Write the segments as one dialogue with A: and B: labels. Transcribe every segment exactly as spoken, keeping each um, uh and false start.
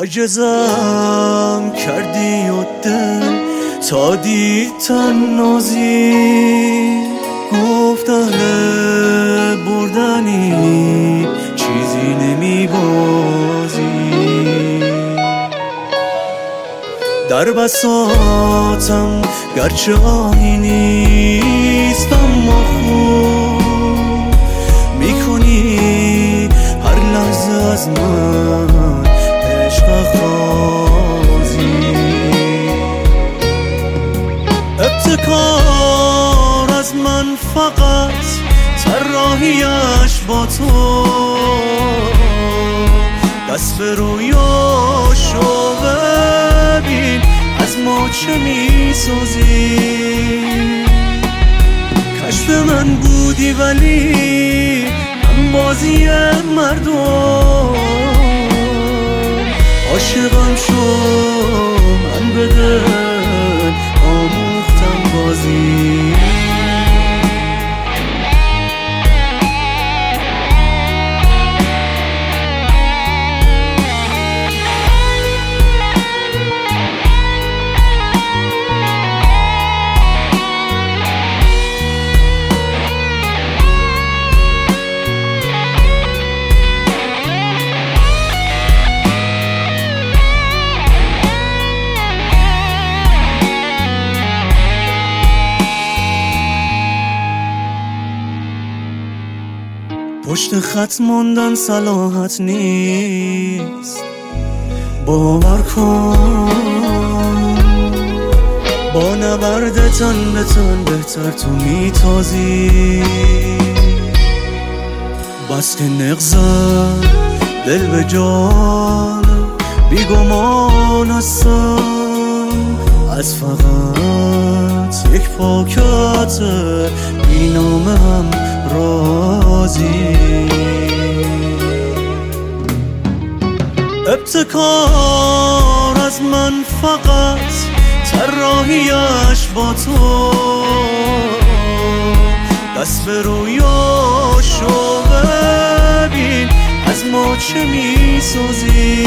A: هرگزم کردی و دل تا دید تنازی گفت اهل بردنی چیزی نمی بازی در بساطم گرچه آهی نیست اما خوب میکنی هر لحظه از من عشق خوازی ابتکار از من فقط طراحیش با تو دست به رویاشو ببین از ما چه میسازی کشف من بودی ولی هم بازی مردم عاشقم شو من به دل آموختم بازی پشت خط ماندن صلاحت نیست باور کن با نبرد تن به تن بهتر تو میتازی بس که نغزم دل به جان بیگمان هستم از فقط یک پاکت بی نامه هم راضی ابتکار از من فقط طراحیش با تو دست به رویاشو ببین از ما چه میسازی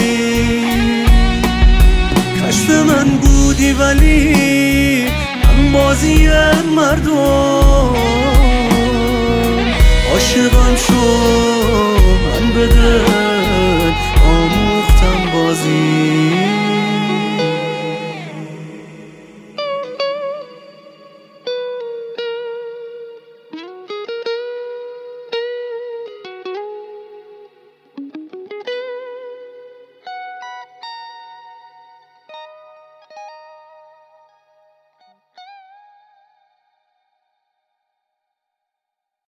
A: کشف من بودی ولی هم بازی مردم عاشقم شو من به دل